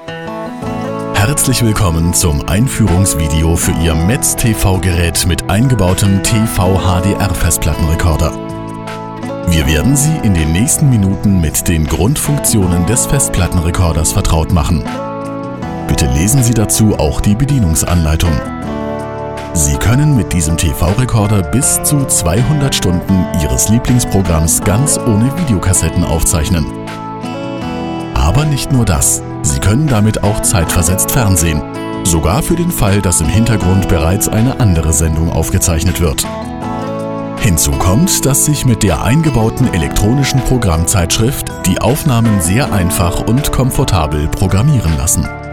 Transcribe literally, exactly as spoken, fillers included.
Herzlich willkommen zum Einführungsvideo für Ihr Metz T V-Gerät mit eingebautem T V H D R-Festplattenrekorder. Wir werden Sie in den nächsten Minuten mit den Grundfunktionen des Festplattenrekorders vertraut machen. Bitte lesen Sie dazu auch die Bedienungsanleitung. Sie können mit diesem T V-Rekorder bis zu zweihundert Stunden Ihres Lieblingsprogramms ganz ohne Videokassetten aufzeichnen. Aber nicht nur das. Sie können damit auch zeitversetzt fernsehen, sogar für den Fall, dass im Hintergrund bereits eine andere Sendung aufgezeichnet wird. Hinzu kommt, dass sich mit der eingebauten elektronischen Programmzeitschrift die Aufnahmen sehr einfach und komfortabel programmieren lassen.